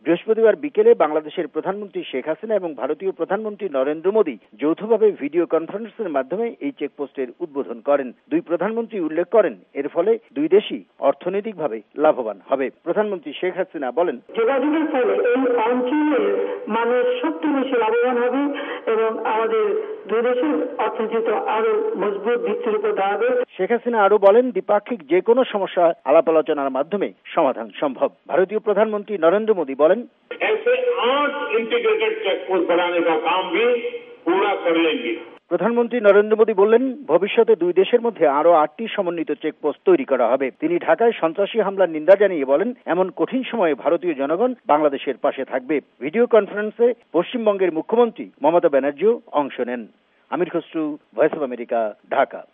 বৃহস্পতিবার বিকেলে বাংলাদেশের প্রধানমন্ত্রী শেখ হাসিনা এবং ভারতীয় প্রধানমন্ত্রী নরেন্দ্র মোদী যৌথভাবে ভিডিও কনফারেন্সের মাধ্যমে এই চেকপোস্টের উদ্বোধন করেন। দুই প্রধানমন্ত্রী উল্লেখ করেন, এর ফলে দুই দেশই অর্থনৈতিকভাবে লাভবান হবে। প্রধানমন্ত্রী শেখ হাসিনা বলেন, যোগাযোগের ফলে এই অঞ্চলের মানুষ সবচেয়ে বেশি লাভবান হবে এবং আমাদের দুই দেশের অর্থনীতি আরো মজবুত ভিত্তির উপর দাঁড়াবে। শেখ হাসিনা আরো বলেন, দ্বিপাক্ষিক যে কোনো সমস্যা আলাপ আলোচনার মাধ্যমে সমাধান সম্ভব। ভারতীয় প্রধানমন্ত্রী নরেন্দ্র মোদী বলেন, ऐसे 8 इंटीग्रेटेड चेकपोस्ट बनाने का काम भी पूरा कर लेंगे। প্রধানমন্ত্রী নরেন্দ্র মোদী বললেন, ভবিষ্যতে দুই দেশের মধ্যে আরো 8টি সমন্বিত চেকপোস্ট তৈরি করা হবে। তিনি ঢাকায় সন্ত্রাসী হামলার নিন্দা জানিয়ে বলেন, এমন কঠিন সময়ে ভারতীয় জনগণ বাংলাদেশের পাশে থাকবে। ভিডিও কনফারেন্সে পশ্চিমবঙ্গের মুখ্যমন্ত্রী মমতা ব্যানার্জিও অংশ নেন। Amir Khasru, voice of America, Dhaka.